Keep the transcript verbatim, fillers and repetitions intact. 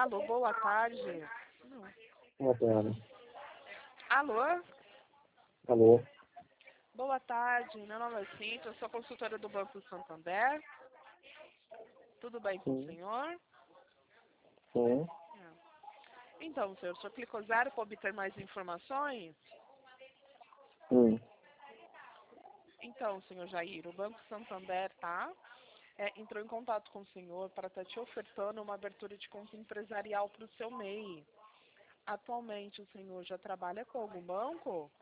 Alô, boa tarde. Não. Boa tarde. Alô? Alô? Boa tarde, meu nome é Cíntia, eu sou consultora do Banco Santander. Tudo bem com o Sim. senhor? Sim. Então, senhor, o senhor clicou zero para obter mais informações? Sim. Então, senhor Jair, o Banco Santander, tá? É, entrou em contato com o senhor para estar te ofertando uma abertura de conta empresarial para o seu M E I. Atualmente, o senhor já trabalha com algum banco?